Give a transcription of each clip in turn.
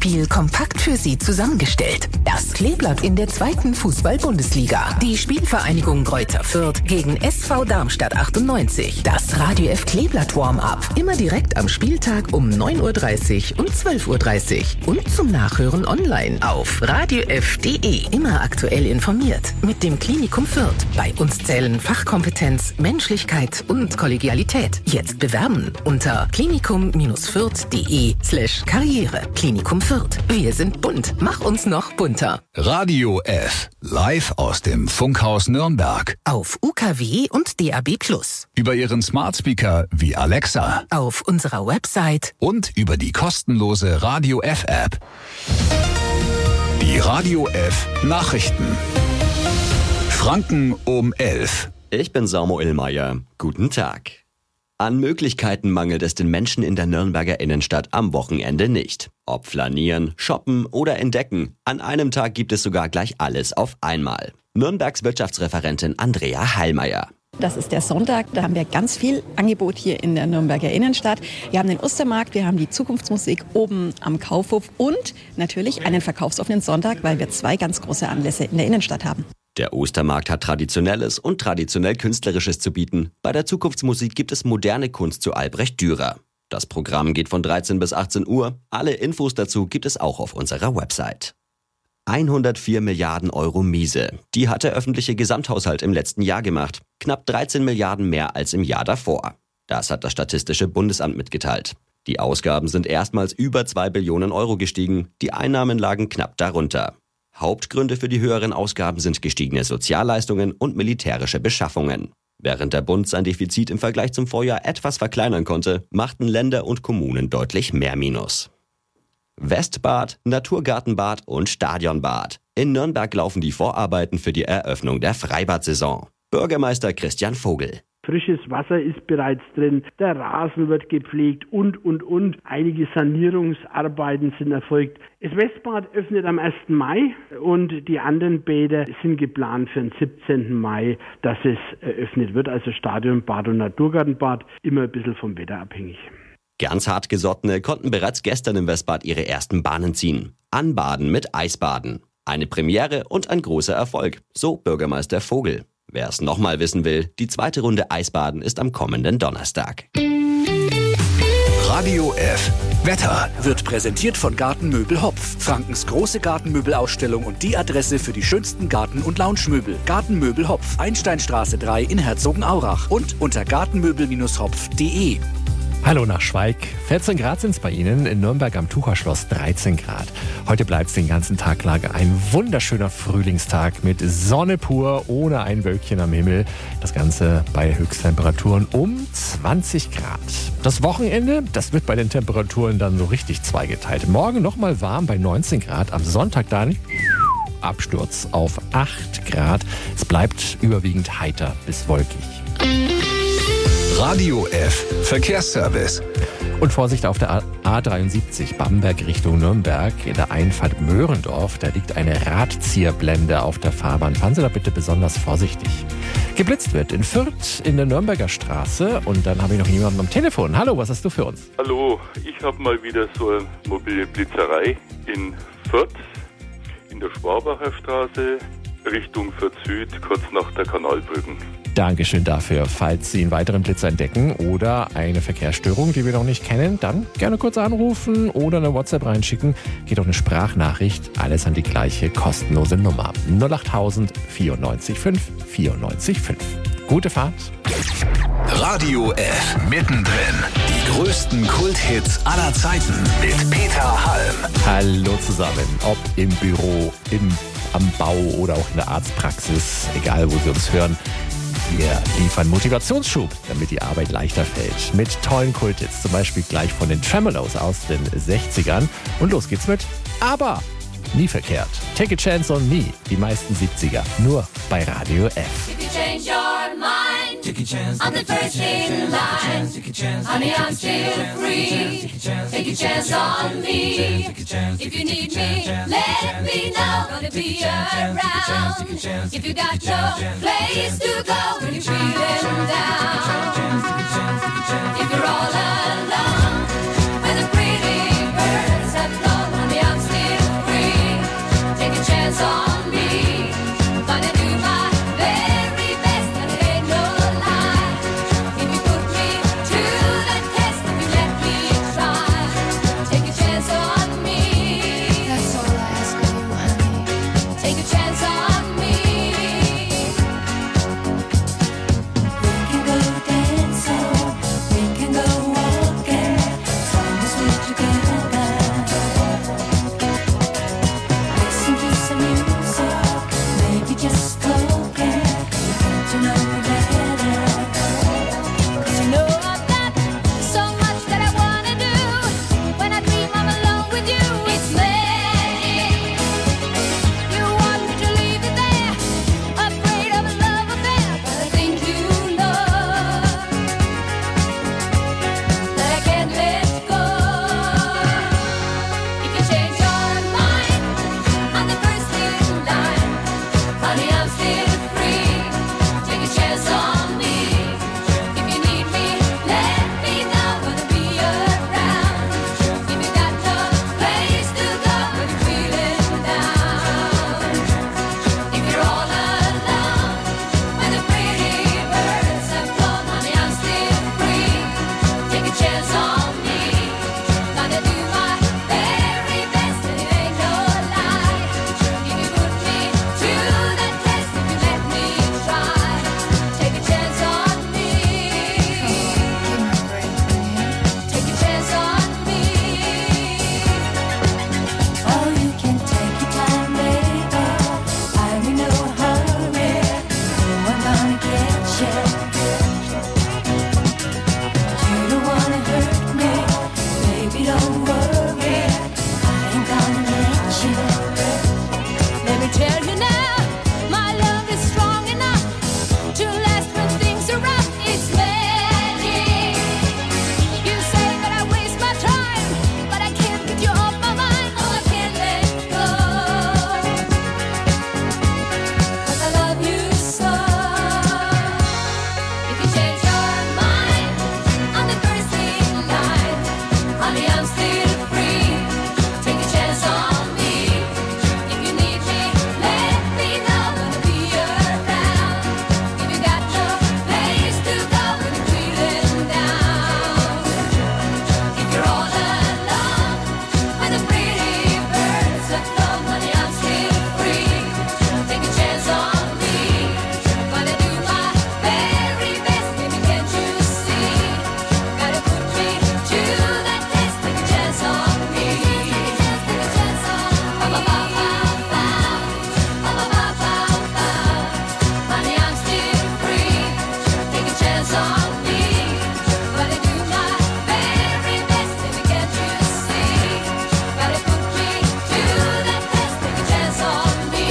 Spiel kompakt für Sie zusammengestellt. Das Kleeblatt in der 2. Fußball-Bundesliga. Die Spielvereinigung Greuther Fürth gegen SV Darmstadt 98. Das Radio F Kleeblatt Warm-Up. Immer direkt am Spieltag um 9.30 Uhr und 12.30 Uhr. Und zum Nachhören online auf radiof.de. Immer aktuell informiert mit dem Klinikum Fürth. Bei uns zählen Fachkompetenz, Menschlichkeit und Kollegialität. Jetzt bewerben unter klinikum-fürth.de/Karriere. Klinikum Fürth. Wir sind bunt. Mach uns noch bunter. Radio F. Live aus dem Funkhaus Nürnberg. Auf UKW und DAB+. Über Ihren Smart Speaker wie Alexa. Auf unserer Website. Und über die kostenlose Radio F App. Die Radio F Nachrichten. Franken um 11. Ich bin Samuel Meyer. Guten Tag. An Möglichkeiten mangelt es den Menschen in der Nürnberger Innenstadt am Wochenende nicht. Ob flanieren, shoppen oder entdecken, an einem Tag gibt es sogar gleich alles auf einmal. Nürnbergs Wirtschaftsreferentin Andrea Heilmeier. Das ist der Sonntag, da haben wir ganz viel Angebot hier in der Nürnberger Innenstadt. Wir haben den Ostermarkt, wir haben die Zukunftsmusik oben am Kaufhof und natürlich einen verkaufsoffenen Sonntag, weil wir 2 ganz große Anlässe in der Innenstadt haben. Der Ostermarkt hat Traditionelles und traditionell Künstlerisches zu bieten. Bei der Zukunftsmusik gibt es moderne Kunst zu Albrecht Dürer. Das Programm geht von 13 bis 18 Uhr. Alle Infos dazu gibt es auch auf unserer Website. 104 Milliarden Euro Miese. Die hat der öffentliche Gesamthaushalt im letzten Jahr gemacht. Knapp 13 Milliarden mehr als im Jahr davor. Das hat das Statistische Bundesamt mitgeteilt. Die Ausgaben sind erstmals über 2 Billionen Euro gestiegen. Die Einnahmen lagen knapp darunter. Hauptgründe für die höheren Ausgaben sind gestiegene Sozialleistungen und militärische Beschaffungen. Während der Bund sein Defizit im Vergleich zum Vorjahr etwas verkleinern konnte, machten Länder und Kommunen deutlich mehr Minus. Westbad, Naturgartenbad und Stadionbad. In Nürnberg laufen die Vorarbeiten für die Eröffnung der Freibad-Saison. Bürgermeister Christian Vogel. Frisches Wasser ist bereits drin, der Rasen wird gepflegt und. Einige Sanierungsarbeiten sind erfolgt. Das Westbad öffnet am 1. Mai und die anderen Bäder sind geplant für den 17. Mai, dass es eröffnet wird. Also Stadionbad und Naturgartenbad, immer ein bisschen vom Wetter abhängig. Ganz Hartgesottene konnten bereits gestern im Westbad ihre ersten Bahnen ziehen. Anbaden mit Eisbaden. Eine Premiere und ein großer Erfolg, so Bürgermeister Vogel. Wer es nochmal wissen will, die 2. Runde Eisbaden ist am kommenden Donnerstag. Radio F. Wetter wird präsentiert von Gartenmöbel Hopf. Frankens große Gartenmöbelausstellung und die Adresse für die schönsten Garten- und Loungemöbel. Gartenmöbel Hopf, Einsteinstraße 3 in Herzogenaurach und unter gartenmöbel-hopf.de. Hallo nach Schweig. 14 Grad sind es bei Ihnen, in Nürnberg am Tucherschloss 13 Grad. Heute bleibt es den ganzen Tag lang ein wunderschöner Frühlingstag mit Sonne pur, ohne ein Wölkchen am Himmel. Das Ganze bei Höchsttemperaturen um 20 Grad. Das Wochenende, das wird bei den Temperaturen dann so richtig zweigeteilt. Morgen nochmal warm bei 19 Grad, am Sonntag dann Absturz auf 8 Grad. Es bleibt überwiegend heiter bis wolkig. Radio F. Verkehrsservice. Und Vorsicht auf der A73 Bamberg Richtung Nürnberg. In der Einfahrt Möhrendorf, da liegt eine Radzieherblende auf der Fahrbahn. Fahren Sie da bitte besonders vorsichtig. Geblitzt wird in Fürth in der Nürnberger Straße. Und dann habe ich noch jemanden am Telefon. Hallo, was hast du für uns? Hallo, ich habe mal wieder so eine mobile Blitzerei in Fürth, in der Schwabacher Straße, Richtung Fürth Süd, kurz nach der Kanalbrücken. Dankeschön dafür. Falls Sie einen weiteren Blitz entdecken oder eine Verkehrsstörung, die wir noch nicht kennen, dann gerne kurz anrufen oder eine WhatsApp reinschicken. Geht auch eine Sprachnachricht. Alles an die gleiche kostenlose Nummer. 08000 94 5 94 5. Gute Fahrt. Radio F. Mittendrin. Die größten Kulthits aller Zeiten mit Peter Halm. Hallo zusammen. Ob im Büro, am Bau oder auch in der Arztpraxis. Egal, wo Sie uns hören. Wir liefern Motivationsschub, damit die Arbeit leichter fällt. Mit tollen Kulthits, zum Beispiel gleich von den Tremolos aus den 60ern. Und los geht's mit Aber. Nie verkehrt. Take a chance on me. Die meisten 70er. Nur bei Radio F. If you change your mind, take a chance. I'm the first in line. Honey, I'm still free. Take a chance on me. If you need me, let me know. Gonna be around. If you got no place to go when you're feeling down. If you're all alone, when the pretty birds have flown on the outside. chance on me. Gonna do my very best, and it ain't no lie. If you put me to the test, if you let me try, take a chance on me. That's all I ask of you, honey. Take a chance on me. We can go dancing, we can go walking, as long as we're together. Listen to some music, maybe just talking, get to know you better. 'Cause you know I've got so much that I wanna do. When I dream I'm alone with you, it's magic. You want me to leave it there, afraid of a love affair, but I think you know that I can't let go. If you change your mind, I'm the first in line. Honey, I'm still free. Take a chance on me. If you need me, let me know. Gonna be around. If you got no place to go when you're feeling down. If you're all alone, when the pretty birds have flown, honey, I'm still free. Take a chance on me. Gonna do my very best, and it ain't no lie. If you put me to the test, if you let me try, take a chance on me. Take a chance on me. Oh, you can take your time, baby. I'm in no hurry. No, I'm gonna get you. You don't wanna hurt me, baby, don't worry. I ain't gonna let you. Let me tell you now, my love is strong enough to last when things are rough. It's magic. You say that I waste my time, but I can't get you off my mind. Oh, I can't let go. 'Cause I love you so. If you change your mind, I'm the first in line. Honey, I'm still free. Take a chance on me. If you need me, let me know. Gonna be around. If you got no place to go when you're feeling down. If you're all alone, when the pretty birds have flown, honey, I'm still free. Take a chance on me. Gonna do my very best, baby, can't you see? Gotta put me to that test. Take a chance on me. Take a chance on me. Honey, I'm still free. Take a chance on me. Gonna do my very best, baby, can't you see? Gotta put me to that test. Take a chance on me.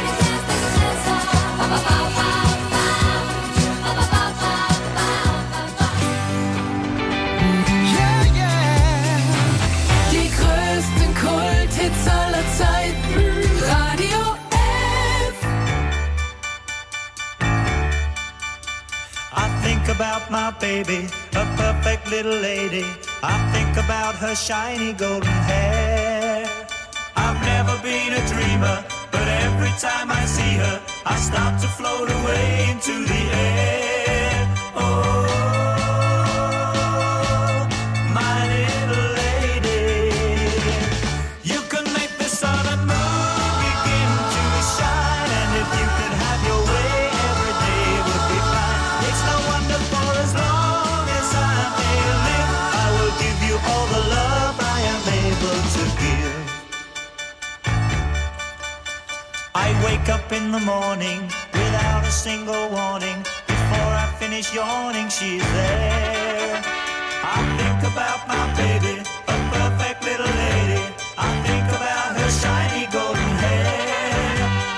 Die größten Kulthits aller Zeiten. Radio F. I think about my baby, a perfect little lady. I think about her shiny golden hair. I've never been a dreamer, but every time I see her, I start to float away into the air. Oh, my little lady. You can make the sun and moon begin to shine, and if you could have your way, every day would be fine. It's no wonder, for as long as I may live, I will give you all the love I am able to give. I wake up in the morning without a single warning. Before I finish yawning, she's there. I think about my baby, a perfect little lady. I think about her shiny golden hair.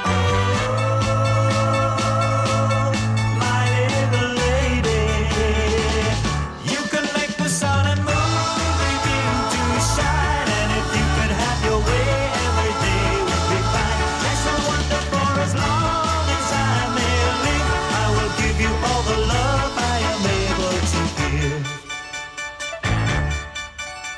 Oh, my little lady. You can make the sun and moon begin to shine, and if you could have your way, every day would be fine. That's no wonder, for as long as I may live, I will give you all the love I am able to give.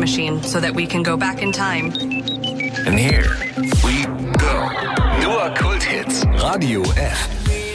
machine so that we can go back in time. And here we go. Nur Kulthits. Radio F.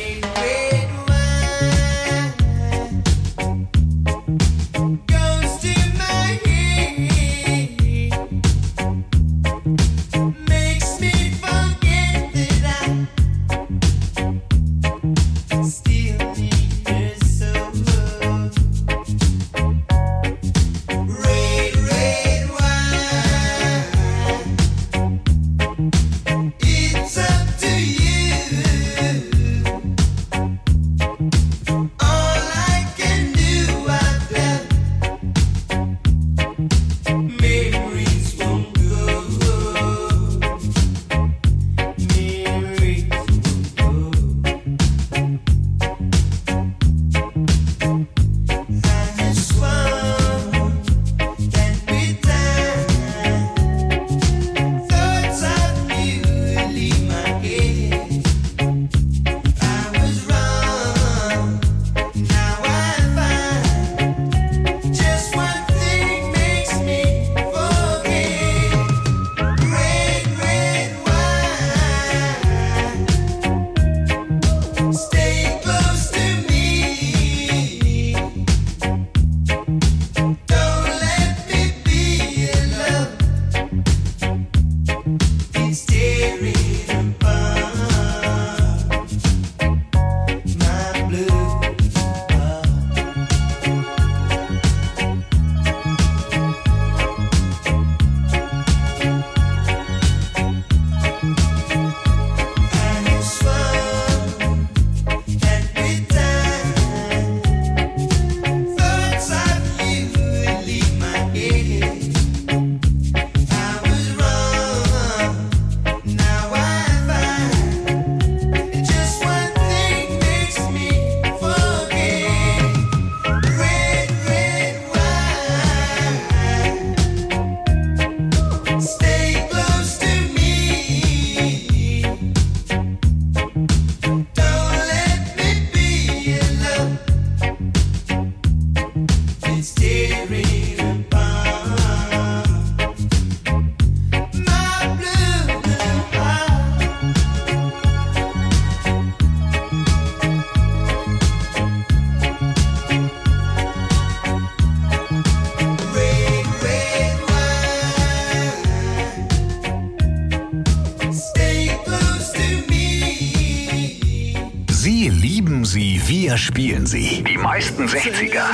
Sie lieben sie, wir spielen sie. Die meisten 60er.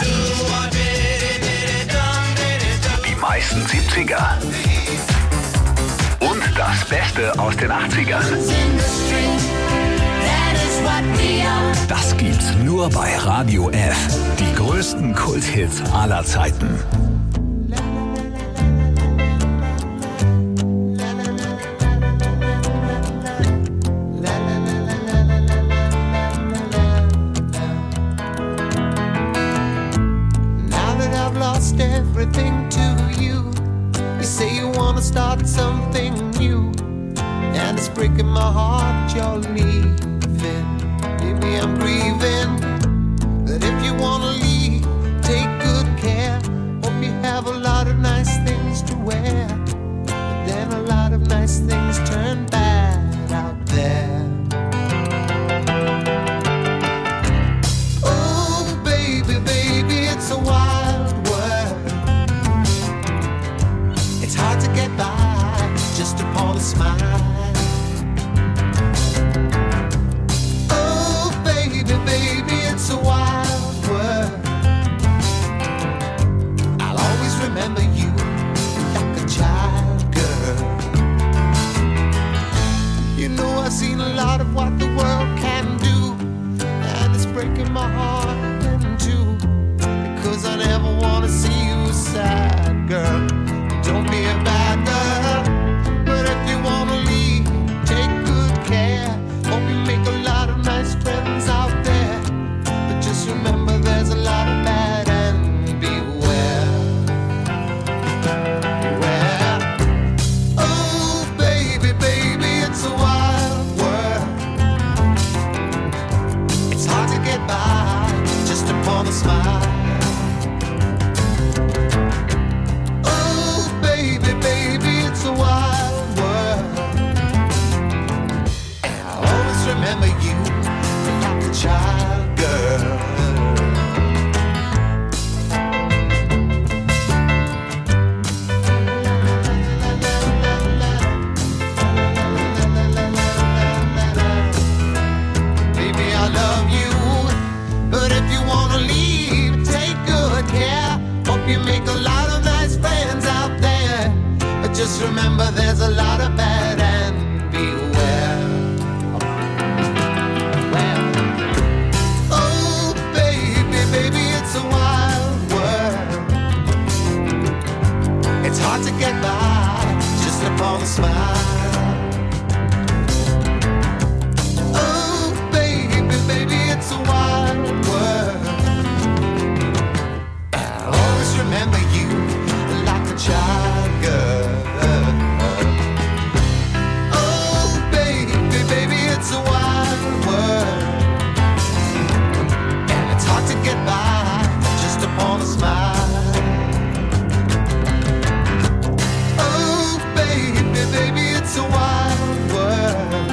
Die meisten 70er. Und das Beste aus den 80ern. Das gibt's nur bei Radio F. Die größten Kulthits aller Zeiten. Everything to you. You say you wanna start something new, and it's breaking my heart you're leaving. Maybe I'm grieving, but if you wanna leave, take good care. Hope you have a lot of nice things to wear, but then a lot of nice things turn bad out there. Oh baby, baby, it's a wild world. It's hard to get by just upon a smile. Oh baby, baby, it's a wild world. I'll always remember you like a child, girl. You know I've seen a lot of what the world can do, and it's breaking my heart in two, because I never want to see you sad, girl. Don't be a bad girl, but if you wanna leave, there's a lot of bad and beware. Well, oh baby, baby, it's a wild world. It's hard to get by just upon a smile. Oh baby, baby, it's a wild world. I'll always remember you like a child girl. Oh baby, baby, it's a wild world. And it's hard to get by just upon a smile. Oh baby, baby, it's a wild world.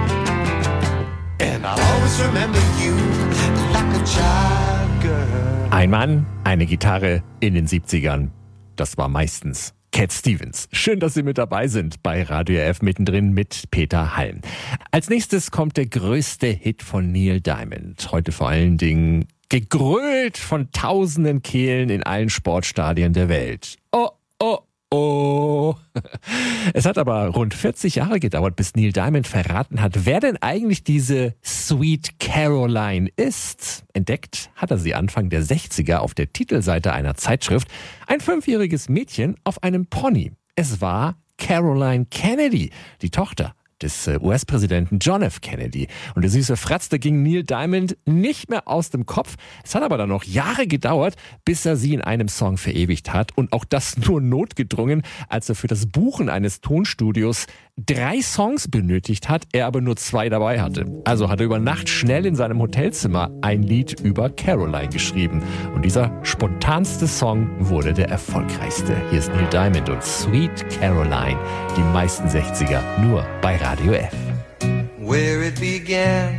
And I'll always remember you like a child girl. Ein Mann, eine Gitarre in den 70ern. Das war meistens Cat Stevens. Schön, dass Sie mit dabei sind bei Radio F mittendrin mit Peter Halm. Als nächstes kommt der größte Hit von Neil Diamond. Heute vor allen Dingen gegrölt von tausenden Kehlen in allen Sportstadien der Welt. Oh, oh, oh. Es hat aber rund 40 Jahre gedauert, bis Neil Diamond verraten hat, wer denn eigentlich diese Sweet Caroline ist. Entdeckt hat er sie Anfang der 60er auf der Titelseite einer Zeitschrift. Ein 5-jähriges Mädchen auf einem Pony. Es war Caroline Kennedy, die Tochter des US-Präsidenten John F. Kennedy. Und der süße Fratz, der ging Neil Diamond nicht mehr aus dem Kopf. Es hat aber dann noch Jahre gedauert, bis er sie in einem Song verewigt hat. Und auch das nur notgedrungen, als er für das Buchen eines Tonstudios 3 Songs benötigt hat, er aber nur 2 dabei hatte. Also hat er über Nacht schnell in seinem Hotelzimmer ein Lied über Caroline geschrieben. Und dieser spontanste Song wurde der erfolgreichste. Hier ist Neil Diamond und Sweet Caroline. Die meisten 60er nur bei Radio F. Where it began,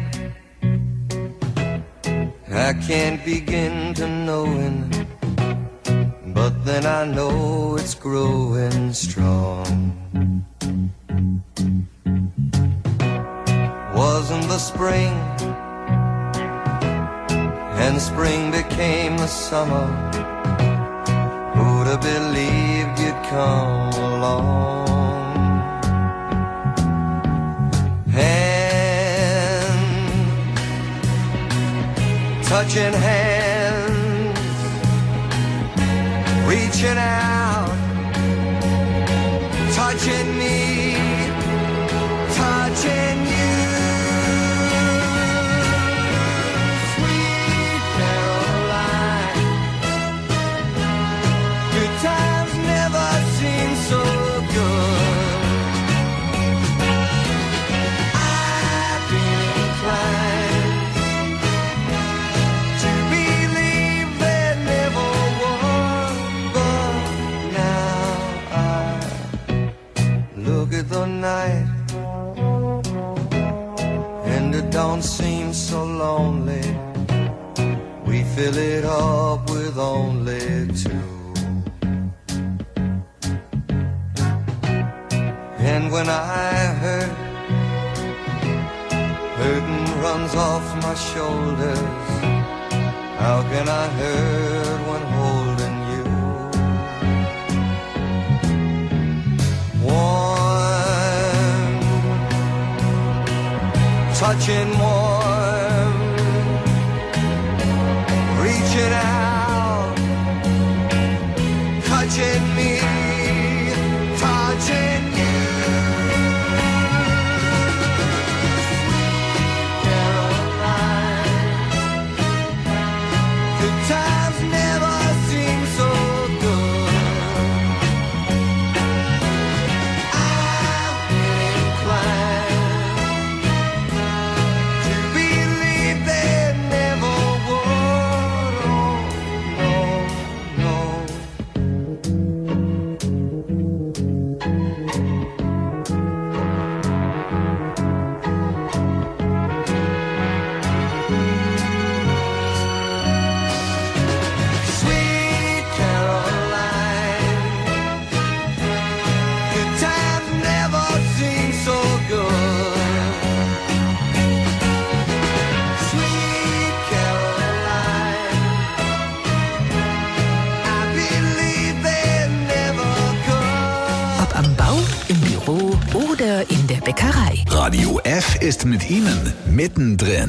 I can't begin to knowing, but then I know it's growing strong. Wasn't the spring, and spring became the summer. Who'd have believed you'd come along? Touching hands, reaching out, touching me, touching you. Sweet Caroline, good times never seem so good. I've been inclined the night, and it don't seem so lonely. We fill it up with only 2. And when I hurt, hurting runs off my shoulders. How can I hurt when holding you? Touching warm, reaching out, touching me, touching you. Sweet Caroline, good times never seem so good. I've been inclined to der Bäckerei. Radio F ist mit Ihnen mittendrin.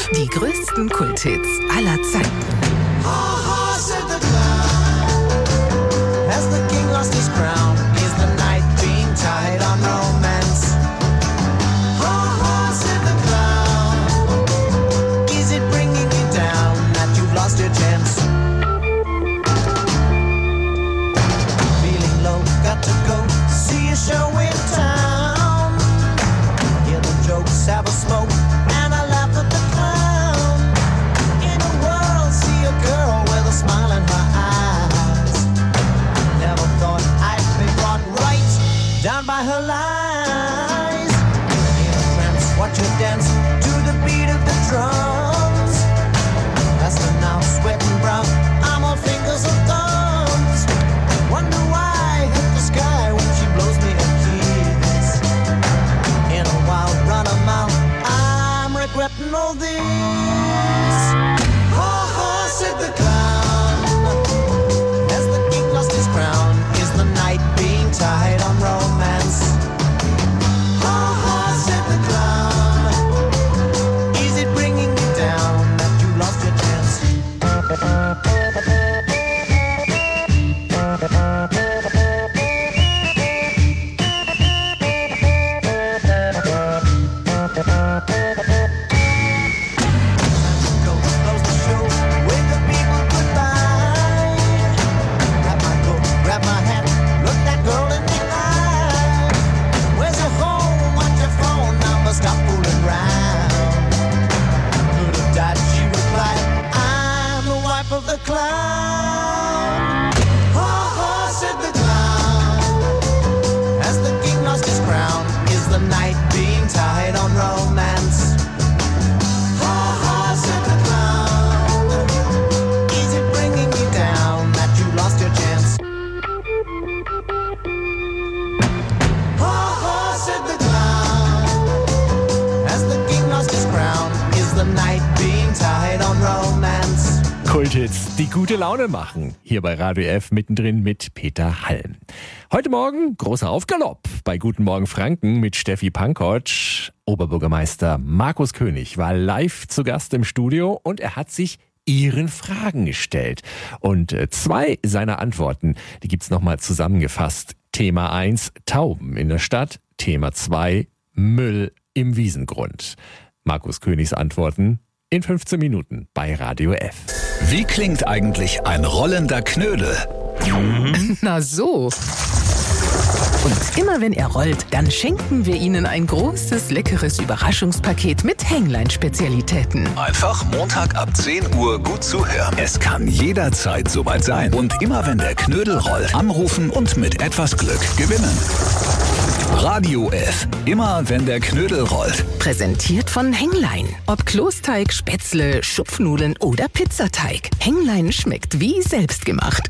Die größten Kulthits aller Zeiten. As the king lost his crown, is the night being tied on romance? Ha ha, said the clown. Is it bringing you down that you've lost your chance? Feeling low, got to go see a show in town. Hear the jokes, have a smoke, and I laugh at the clown. In a world, see a girl with a smile in her eyes. Never thought I'd be brought right down by her lies. In a trance, watch her dance to the beat of the drums. Faster now, sweating brown, I'm all fingers and thumbs. Wonder why I hit the sky when she blows me a kiss. In a wild run of mouth, I'm regretting all this. Ha ha, said the clown. As the king lost his crown, is the night being tied on romance? Ha ha, said the clown. Is it bringing you down that you lost your chance? Go close the show, wave the people goodbye. Grab my coat, grab my hat, look that girl in the eye. Where's your home? What's your phone number? Stop fooling around. Could have died, she replied. I'm the wife of the clown. Ha ha, said the clown. As the king lost his crown, is the night being tied on romance? Ha ha, said the clown. Is it bringing you down that you lost your chance? Ha ha, said the clown. As the king lost his crown, is the night being tied on romance? Kulthits, die gute Laune machen. Hier bei Radio F mittendrin mit Peter Halm. Heute Morgen großer Aufgalopp bei Guten Morgen Franken mit Steffi Pankotsch. Oberbürgermeister Markus König war live zu Gast im Studio und er hat sich Ihren Fragen gestellt. Und zwei seiner Antworten, die gibt's nochmal zusammengefasst. Thema 1, Tauben in der Stadt. Thema 2, Müll im Wiesengrund. Markus Königs Antworten in 15 Minuten bei Radio F. Wie klingt eigentlich ein rollender Knödel? Na so. Und immer wenn er rollt, dann schenken wir Ihnen ein großes, leckeres Überraschungspaket mit Hänglein-Spezialitäten. Einfach Montag ab 10 Uhr gut zuhören. Es kann jederzeit soweit sein. Und immer wenn der Knödel rollt, anrufen und mit etwas Glück gewinnen. Radio F. Immer wenn der Knödel rollt. Präsentiert von Hänglein. Ob Kloßteig, Spätzle, Schupfnudeln oder Pizzateig. Hänglein schmeckt wie selbstgemacht.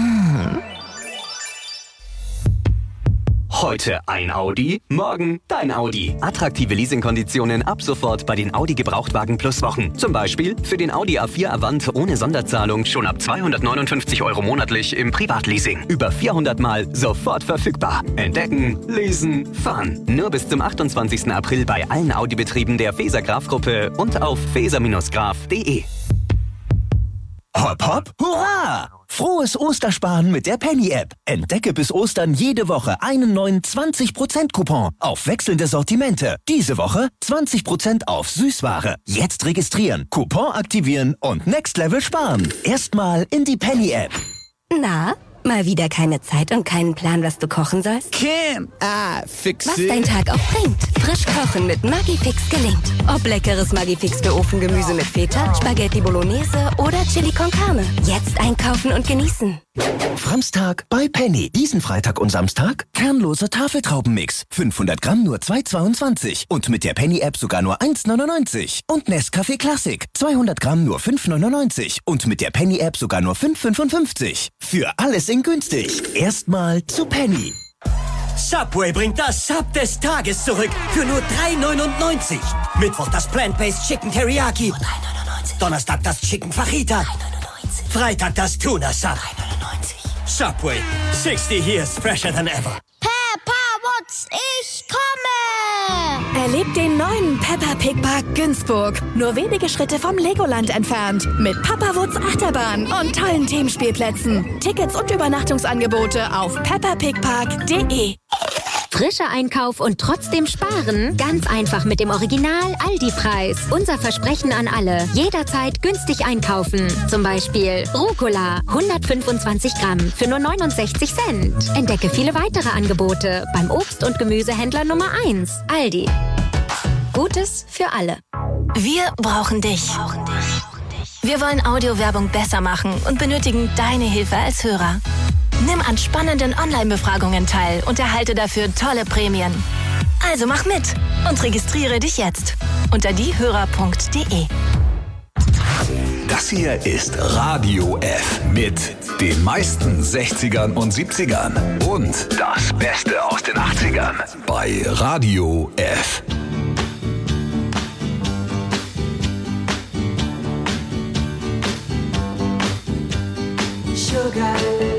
Heute ein Audi, morgen dein Audi. Attraktive Leasingkonditionen ab sofort bei den Audi Gebrauchtwagen Plus Wochen. Zum Beispiel für den Audi A4 Avant ohne Sonderzahlung schon ab 259 € monatlich im Privatleasing. Über 400 Mal sofort verfügbar. Entdecken, leasen, fahren. Nur bis zum 28. April bei allen Audi-Betrieben der Feser-Graf-Gruppe und auf feser-graf.de. Hopp, hopp, hurra! Frohes Ostersparen mit der Penny-App. Entdecke bis Ostern jede Woche einen neuen 20%-Coupon auf wechselnde Sortimente. Diese Woche 20% auf Süßware. Jetzt registrieren, Coupon aktivieren und Next Level sparen. Erstmal in die Penny-App. Na, mal wieder keine Zeit und keinen Plan, was du kochen sollst? Kim, fix Was it. dein Tag auch bringt. Frisch kochen mit Maggi-Fix gelingt. Ob leckeres Maggi-Fix für Ofengemüse mit Feta, Spaghetti Bolognese oder Chili con Carne. Jetzt einkaufen und genießen. Framstag bei Penny. Diesen Freitag und Samstag kernloser Tafeltraubenmix. 500 Gramm nur 2,22. Und mit der Penny-App sogar nur 1,99. Und Nescafé Classic. 200 Gramm nur 5,99. Und mit der Penny-App sogar nur 5,55. Für alles in günstig. Erstmal zu Penny. Subway bringt das Sub des Tages zurück für nur 3,99. Mittwoch das Plant-Based Chicken Teriyaki. 3,99. Donnerstag das Chicken Fajita. 3,99. Freitag das Tuna Sub. 3,99. Subway, 60 years fresher than ever. Peppa Woods, ich komme! Erlebt den neuen Peppa Pig Park Günzburg. Nur wenige Schritte vom Legoland entfernt. Mit Pappawutz Achterbahn und tollen Themenspielplätzen. Tickets und Übernachtungsangebote auf peppapigpark.de. Frischer Einkauf und trotzdem sparen? Ganz einfach mit dem Original Aldi-Preis. Unser Versprechen an alle. Jederzeit günstig einkaufen. Zum Beispiel Rucola 125 Gramm für nur 69 Cent. Entdecke viele weitere Angebote beim Obst- und Gemüsehändler Nummer 1. Aldi. Gutes für alle. Wir brauchen dich. Wir wollen Audiowerbung besser machen und benötigen deine Hilfe als Hörer. Nimm an spannenden Online-Befragungen teil und erhalte dafür tolle Prämien. Also mach mit und registriere dich jetzt unter diehörer.de. Das hier ist Radio F mit den meisten 60ern und 70ern und das Beste aus den 80ern bei Radio F. Sugar.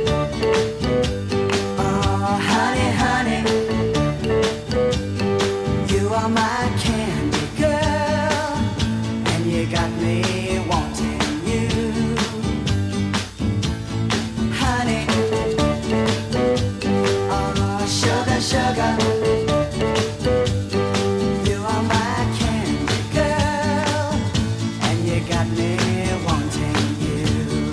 Oh, honey, honey, you are my candy girl, and you got me wanting you. Honey, oh, sugar, sugar, you are my candy girl, and you got me wanting you.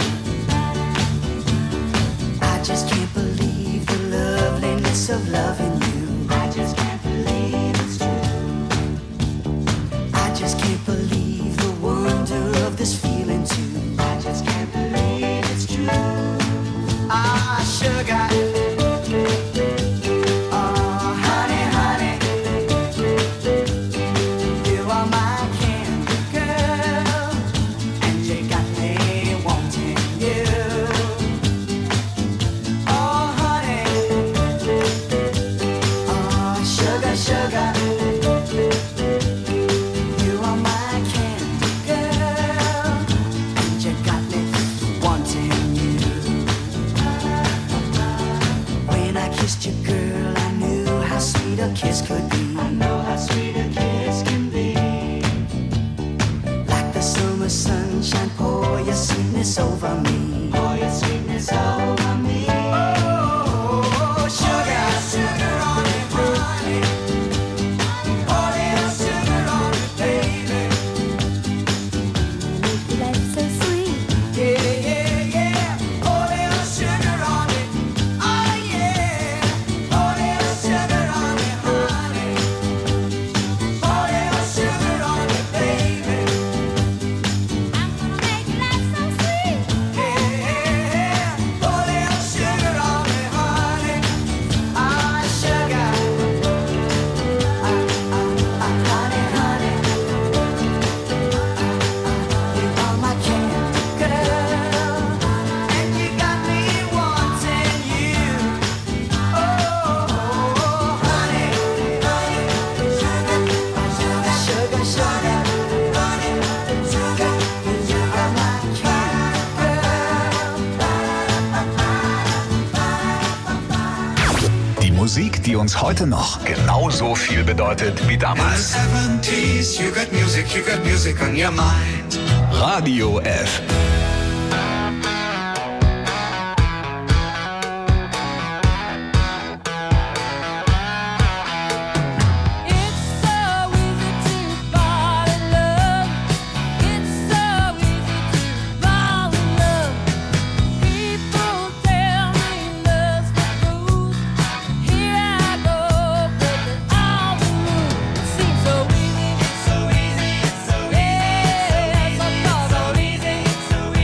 I just can't believe the loveliness of loving you. I just can't believe it's true. I just can't believe the wonder of this feeling too. I just can't believe it's true. Ah, sugar. Oh, honey, honey, you are my candy girl, and you got me wanting you. Oh, honey, oh, sugar, sugar, you are my candy girl, and you got me wanting you. When I kissed you, girl, I knew how sweet a kiss could be. I know how sweet a kiss can be. Like the summer sunshine, pour your sweetness over me. Pour your sweetness over me. Oh, sugar, sugar on it, honey. Pour little sugar on it, baby. Life's so sweet. Yeah, yeah, yeah. Pour little sugar on it. Oh, yeah. Pour little sugar on it, honey. Pour little sugar on it, baby. I'm gonna make life so sweet. Yeah, yeah, yeah. Pour little sugar on it, honey. Ah, sugar. Honey, honey. You are my candy girl, and you got me wanting you. Oh, honey, sugar, sugar, honey, sugar, you are my candy girl. Die Musik, die uns heute noch genauso viel bedeutet wie damals. 70s, you got music on your mind. Radio F. So easy, so easy, so easy.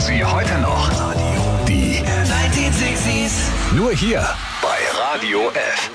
sie heute noch. Die 1960s. Nur hier bei Radio F.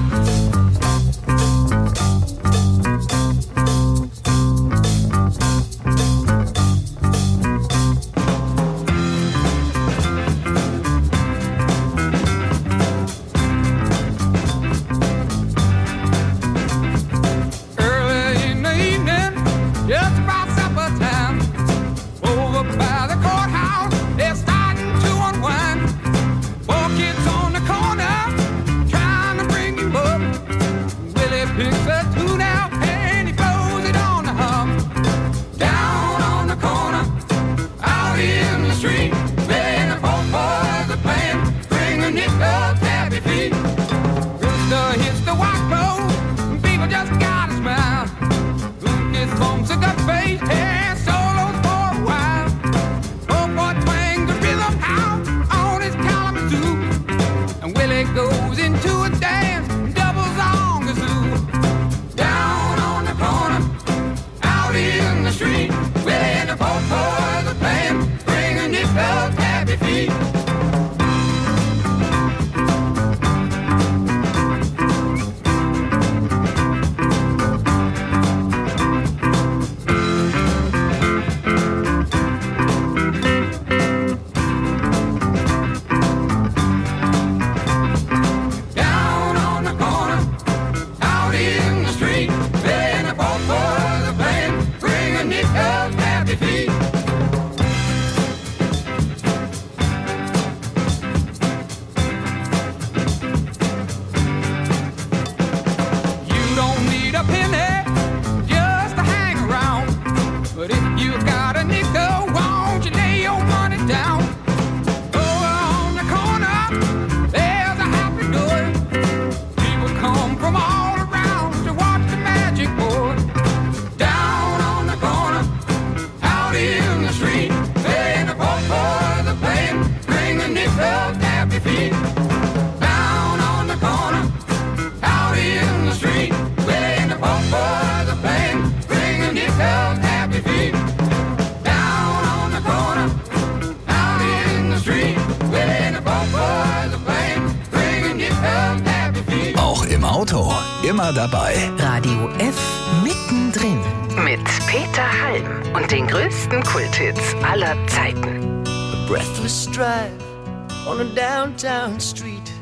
Auto, immer dabei. Radio F mittendrin. Mit Peter Halm und den größten Kulthits aller Zeiten. A breathless drive on a downtown street.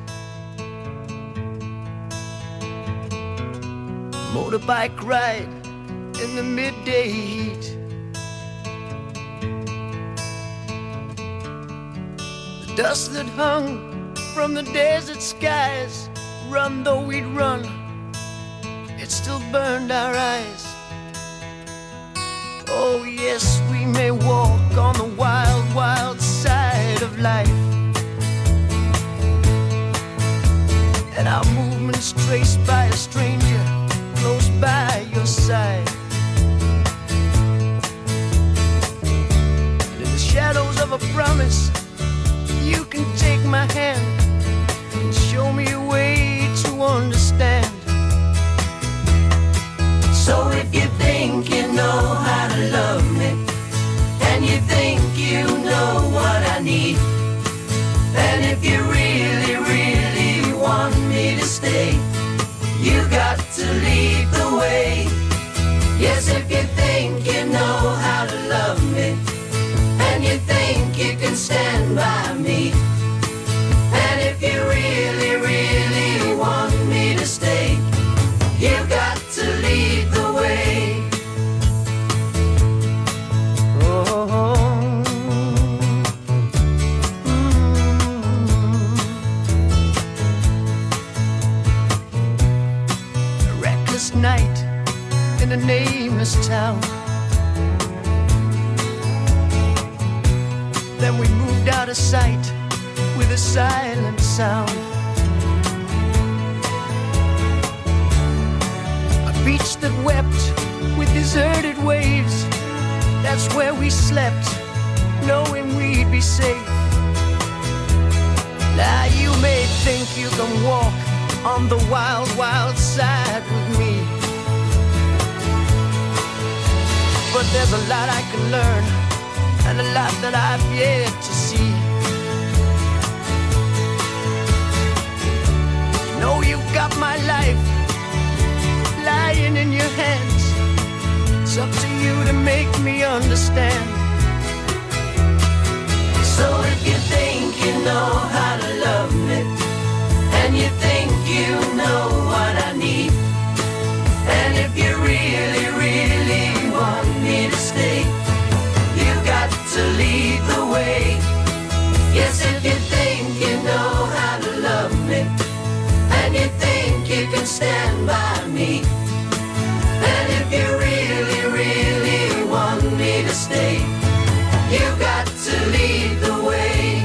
Motorbike ride in the midday heat. The dust that hung from the desert skies. Run though we'd run, it still burned our eyes. Oh yes, we may walk on the wild, wild side of life, and our movements traced by a stranger close by your side. And in the shadows of a promise, you can take my hand and show me a way to understand. So if you think you know how to love me, and you think you know what I need, and if you really, really want me to stay, you got to lead the way. Yes, if you think you know how to love me, and you think you can stand by me, and if you really, really want me to stay, you've got to lead the way. A reckless night in a nameless town. Then we moved out of sight with a silent sound. A beach that wept with deserted waves. That's where we slept, knowing we'd be safe. Now you may think you can walk on the wild, wild side with me, but there's a lot I can learn and a lot that I've yet to see. You know you've got my life lying in your hands. It's up to you to make me understand. So if you think you know how to love me, and you think you know what I need, and if you really, really want me to stay, you got to lead the way. Yes, if you think you know how to love me, and you think you can stand by me, and if you really, really want me to stay, you got to lead the way.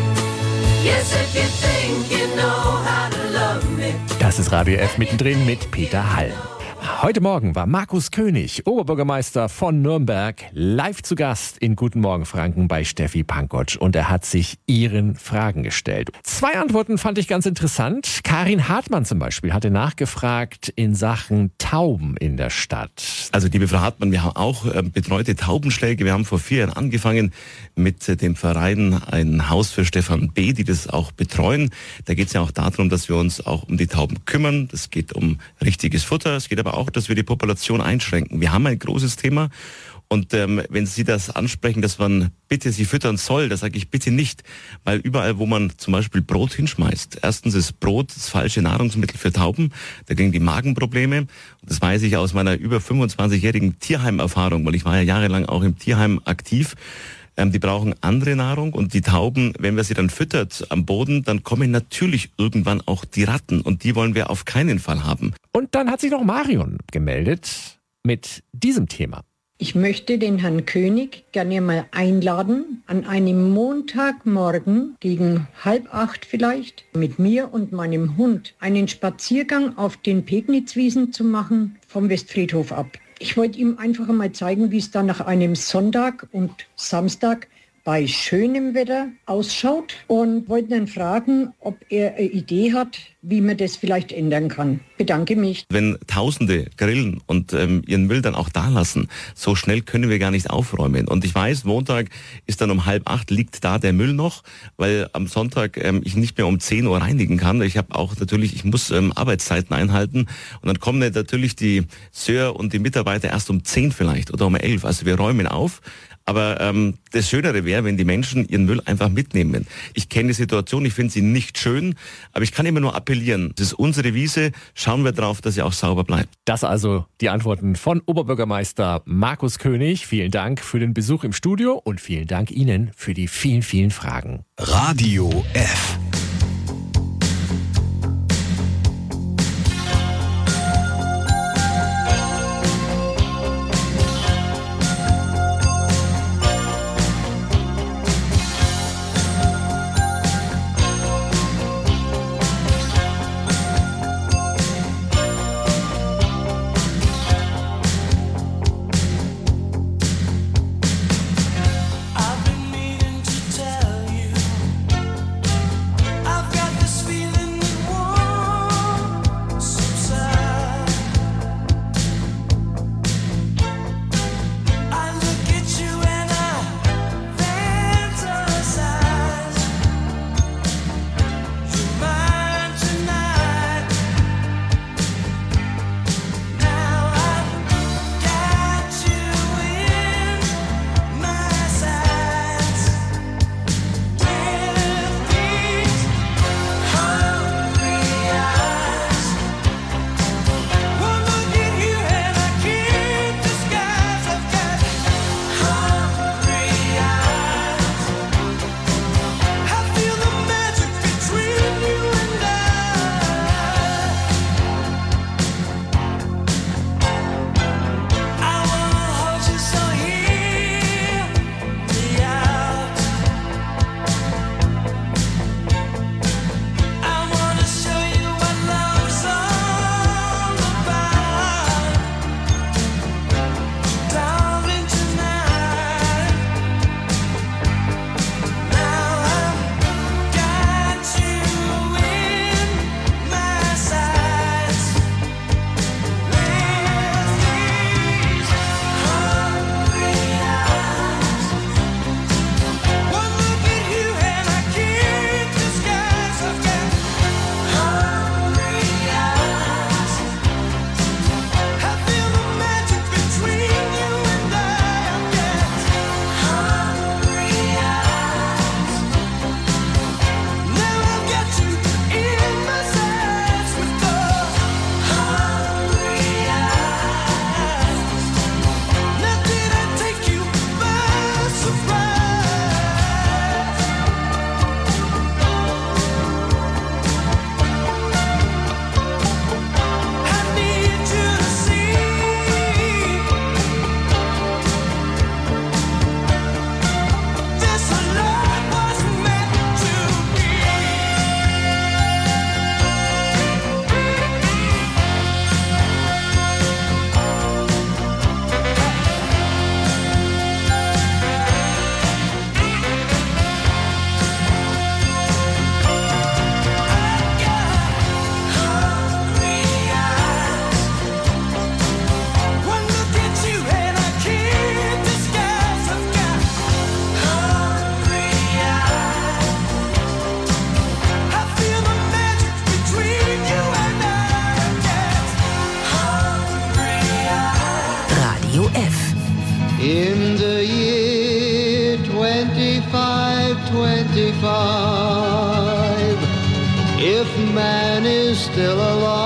Yes, if you think you know how to love me. Das ist Radio F mittendrin mit Peter Hall. Heute Morgen war Markus König, Oberbürgermeister von Nürnberg, live zu Gast in Guten Morgen Franken bei Steffi Pankotsch. Und er hat sich Ihren Fragen gestellt. 2 Antworten fand ich ganz interessant. Karin Hartmann zum Beispiel hatte nachgefragt in Sachen Tauben in der Stadt. Also liebe Frau Hartmann, wir haben auch betreute Taubenschläge. Wir haben vor 4 Jahren angefangen mit dem Verein Ein Haus für Stefan B., die das auch betreuen. Da geht es ja auch darum, dass wir uns auch um die Tauben kümmern. Es geht um richtiges Futter. Es geht aber auch, dass wir die Population einschränken. Wir haben ein großes Thema. Und wenn Sie das ansprechen, dass man bitte sie füttern soll, da sage ich bitte nicht. Weil überall, wo man zum Beispiel Brot hinschmeißt, erstens ist Brot das falsche Nahrungsmittel für Tauben, da kriegen die Magenprobleme. Und das weiß ich aus meiner über 25-jährigen Tierheimerfahrung, weil ich war ja jahrelang auch im Tierheim aktiv. Die brauchen andere Nahrung und die Tauben, wenn wir sie dann füttert am Boden, dann kommen natürlich irgendwann auch die Ratten und die wollen wir auf keinen Fall haben. Und dann hat sich noch Marion gemeldet mit diesem Thema. Ich möchte den Herrn König gerne mal einladen, an einem Montagmorgen gegen 7:30 vielleicht mit mir und meinem Hund einen Spaziergang auf den Pegnitzwiesen zu machen vom Westfriedhof ab. Ich wollte ihm einfach mal zeigen, wie es dann nach einem Sonntag und Samstag bei schönem Wetter ausschaut und wollte dann fragen, ob er eine Idee hat, wie man das vielleicht ändern kann. Bedanke mich. Wenn Tausende grillen und ihren Müll dann auch da lassen, so schnell können wir gar nicht aufräumen. Und ich weiß, Montag ist dann um 7:30 liegt da der Müll noch, weil am Sonntag ich nicht mehr um 10 Uhr reinigen kann. Ich habe auch natürlich, ich muss Arbeitszeiten einhalten und dann kommen natürlich die Sör und die Mitarbeiter erst um 10 vielleicht oder um 11. Also wir räumen auf. Aber das Schönere wäre, wenn die Menschen ihren Müll einfach mitnehmen. Ich kenne die Situation, ich finde sie nicht schön, aber ich kann immer nur appellieren. Es ist unsere Wiese, schauen wir drauf, dass sie auch sauber bleibt. Das also die Antworten von Oberbürgermeister Markus König. Vielen Dank für den Besuch im Studio und vielen Dank Ihnen für die vielen, vielen Fragen. Radio F. I've been meaning to tell you Radio F. In the year 2525, if man is still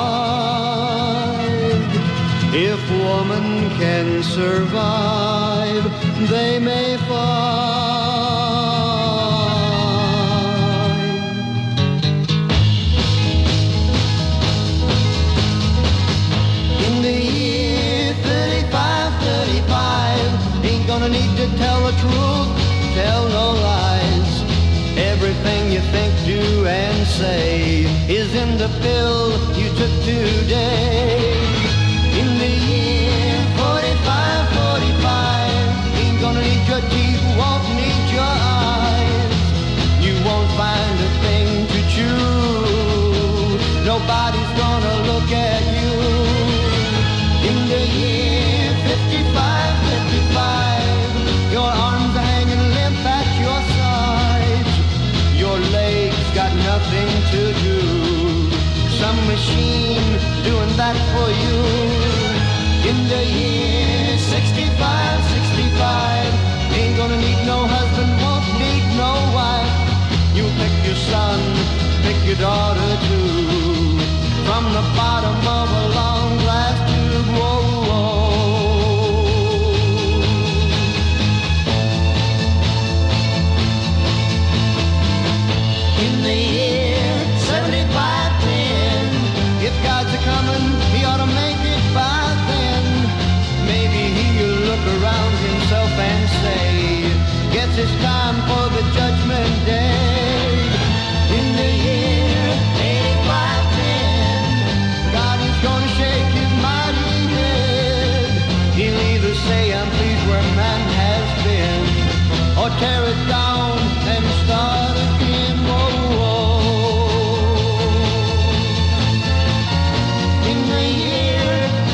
alive, if woman can survive, they may find. In the year 3535, ain't gonna need to tell the truth, tell no lies. Everything you think, do, and say is in the pill you took today. In the year 4545, ain't gonna need your teeth, won't need your eyes. You won't find a thing to chew, nobody's gonna look at you. In the year 5555, your arms are hanging limp at your sides. Your legs got nothing to do, some machine doing that for you. In the year 6565, ain't gonna need no husband, won't need no wife. You pick your son, pick your daughter too, from the bottom of a long glass tube. Whoa, whoa. In the year 7510, if God's a-comin', he ought to make it by then. Maybe he'll look around himself and say, guess it's time for the judgment day. In the year 8510, God is gonna shake his mighty head. He'll either say, I'm pleased where man has been, or tear it down and start again. Whoa, whoa. In the year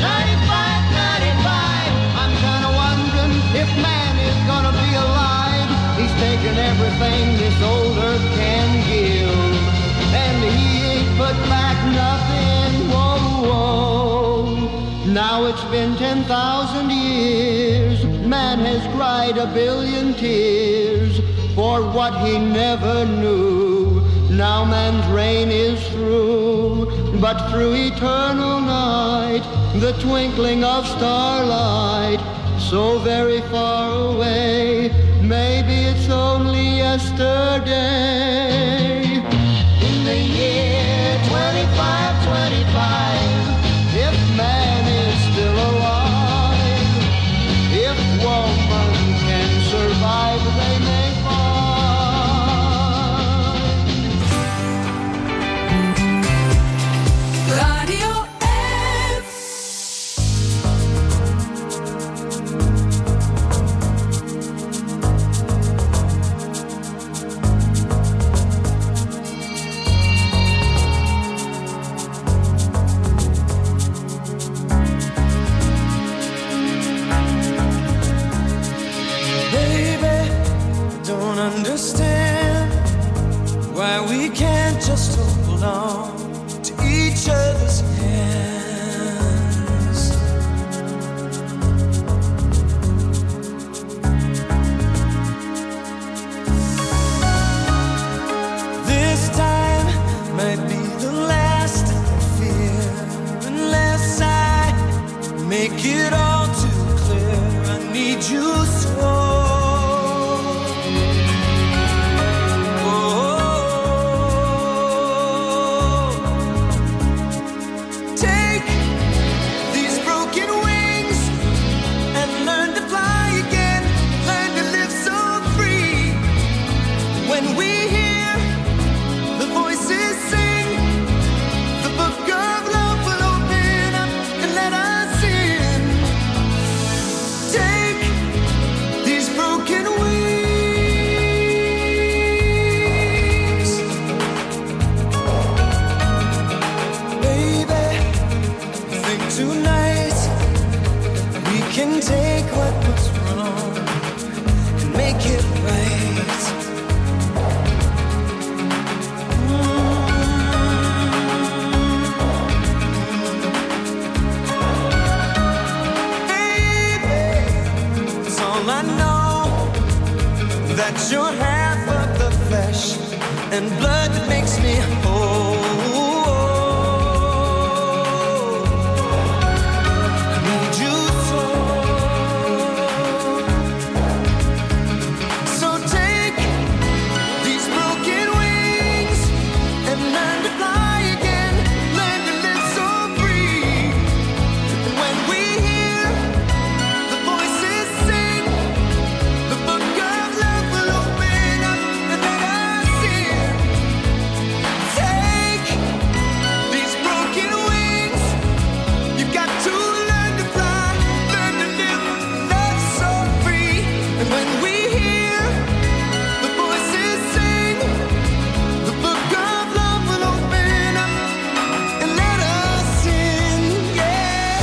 9595, I'm kinda wondering if man is gonna be alive. He's taken everything this old earth can give, and he ain't put back nothing. Whoa, whoa. Now it's been 10,000 years, man has cried a billion tears for what he never knew. Now man's reign is through, but through eternal night, the twinkling of starlight, so very far away, maybe it's only yesterday. In the year 2525, if man is still alive, if woman can survive, they may Radio F. Baby, don't understand why we can't just hold on to each other's hands. This time might be the last I fear, unless I make it all too clear. I need you so. Take these broken wings and learn to fly again, learn to live so free. When we hear the voices sing, the book of love will open up and let us in. Take these broken wings, baby. I think tonight we can take what was wrong and make it right. Baby, that you're half of the flesh and blood that makes me whole. I need you so take these broken wings and learn to fly again, learn to live so free. And when we hear the voices sing, the book of love will open up and let us in. Take these broken wings, you've got to learn to fly, learn to live, love so free. And when we hear the voices sing, the book of love will open up and let us in. Yeah,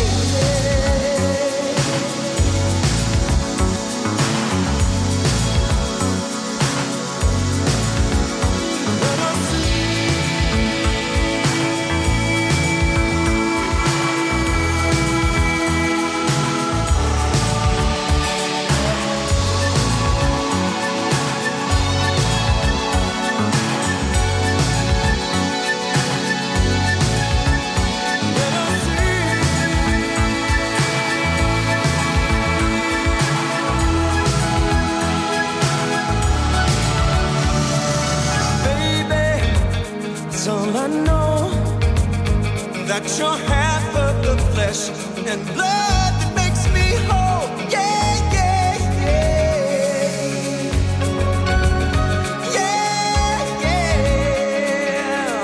baby, it's all I know, that you're half of the flesh and blood that makes me whole. Yeah, yeah, yeah. Yeah, yeah.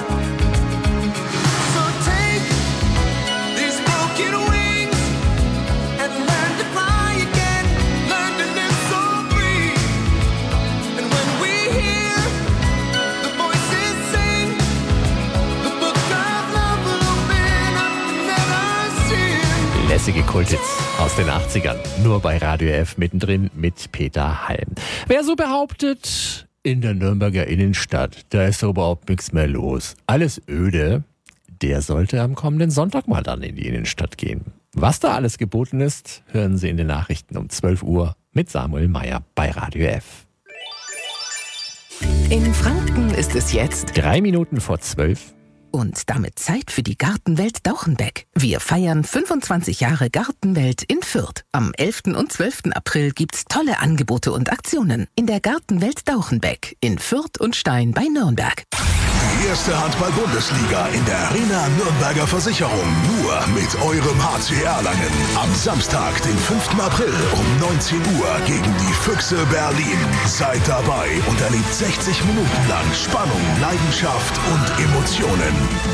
So take these broken wings and learn to fly again, learn to live so free. And when we hear the voices sing, the book of love will open up and let us in. Lässige Kulthits aus den 80ern. Nur bei Radio F mittendrin mit Peter Halm. Wer so behauptet, in der Nürnberger Innenstadt, da ist doch überhaupt nichts mehr los, alles öde, der sollte am kommenden Sonntag mal dann in die Innenstadt gehen. Was da alles geboten ist, hören Sie in den Nachrichten um 12 Uhr mit Samuel Meyer bei Radio F. In Franken ist es jetzt 3 Minuten vor 12. und damit Zeit für die Gartenwelt Dauchenbeck. Wir feiern 25 Jahre Gartenwelt in Fürth. Am 11. und 12. April gibt's tolle Angebote und Aktionen in der Gartenwelt Dauchenbeck in Fürth und Stein bei Nürnberg. Die erste Handball-Bundesliga in der Arena Nürnberger Versicherung. Nur mit eurem HC Erlangen. Am Samstag, den 5. April um 19 Uhr gegen die Füchse Berlin. Seid dabei und erlebt 60 Minuten lang Spannung, Leidenschaft und Emotionen.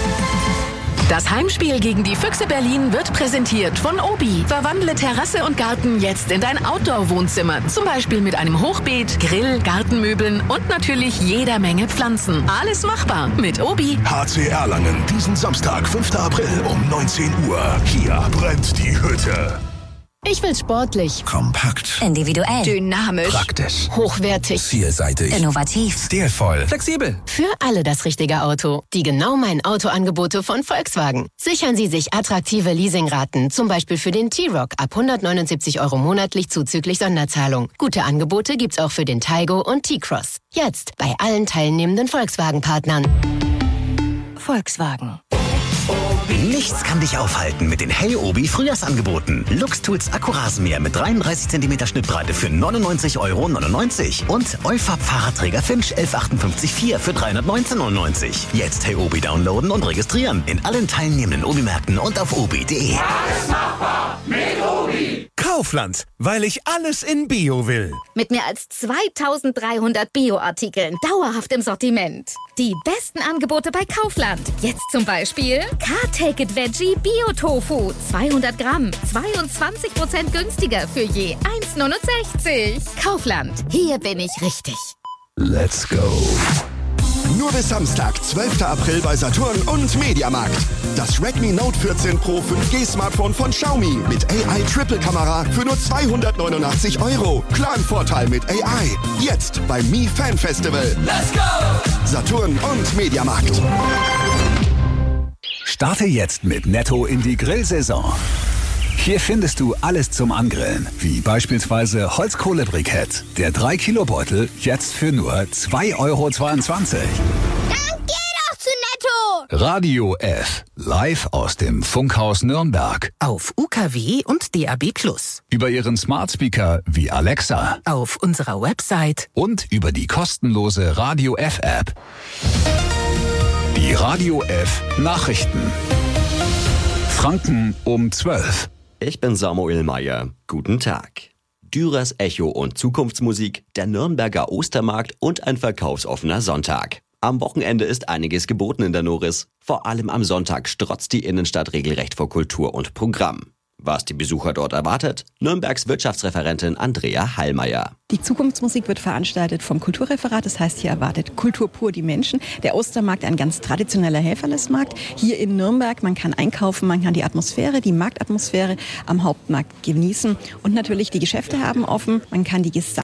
Das Heimspiel gegen die Füchse Berlin wird präsentiert von Obi. Verwandle Terrasse und Garten jetzt in dein Outdoor-Wohnzimmer. Zum Beispiel mit einem Hochbeet, Grill, Gartenmöbeln und natürlich jeder Menge Pflanzen. Alles machbar mit Obi. HC Erlangen, diesen Samstag, 5. April um 19 Uhr. Hier brennt die Hütte. Ich will sportlich, Kompakt, individuell, dynamisch, praktisch, hochwertig, vielseitig, innovativ, stilvoll, flexibel. Für alle das richtige Auto. Die genau meinen Autoangebote von Volkswagen. Sichern Sie sich attraktive Leasingraten, zum Beispiel für den T-Roc ab 179 € monatlich zuzüglich Sonderzahlung. Gute Angebote gibt's auch für den Taigo und T-Cross. Jetzt bei allen teilnehmenden Volkswagen-Partnern. Volkswagen. Nichts kann dich aufhalten mit den Hey Obi Frühjahrsangeboten. Luxtools Akkurasenmäher mit 33 cm Schnittbreite für 99,99 € und Eufab Fahrradträger Finch 1158 für 319,99 €. Jetzt Hey Obi downloaden und registrieren in allen teilnehmenden Obi-Märkten und auf obi.de. Alles machbar mit Obi. Kaufland, weil ich alles in Bio will. Mit mehr als 2300 Bio-Artikeln dauerhaft im Sortiment. Die besten Angebote bei Kaufland. Jetzt zum Beispiel Car-Take-It Veggie Bio-Tofu. 200 Gramm, 22% günstiger für je 1,69 €. Kaufland, hier bin ich richtig. Let's go. Nur bis Samstag, 12. April bei Saturn und Mediamarkt. Das Redmi Note 14 Pro 5G Smartphone von Xiaomi mit AI-Triple-Kamera für nur 289 €. Planvorteil mit AI. Jetzt beim Mi Fan Festival. Let's go! Saturn und Mediamarkt. Starte jetzt mit Netto in die Grillsaison. Hier findest du alles zum Angrillen, wie beispielsweise Holzkohlebrikett. Der 3-Kilo-Beutel jetzt für nur 2,22 € Radio F. Live aus dem Funkhaus Nürnberg. Auf UKW und DAB+. Über Ihren Smart Speaker wie Alexa. Auf unserer Website. Und über die kostenlose Radio F App. Die Radio F Nachrichten. Franken um 12. Ich bin Samuel Meyer. Guten Tag. Dürers Echo und Zukunftsmusik, der Nürnberger Ostermarkt und ein verkaufsoffener Sonntag. Am Wochenende ist einiges geboten in der Noris. Vor allem am Sonntag strotzt die Innenstadt regelrecht vor Kultur und Programm. Was die Besucher dort erwartet? Nürnbergs Wirtschaftsreferentin Andrea Hallmeier. Die Zukunftsmusik wird veranstaltet vom Kulturreferat. Das heißt, hier erwartet Kultur pur die Menschen. Der Ostermarkt, ein ganz traditioneller Helferlesmarkt. Hier in Nürnberg, man kann einkaufen, man kann die Atmosphäre, die Marktatmosphäre am Hauptmarkt genießen. Und natürlich, die Geschäfte haben offen. Man kann die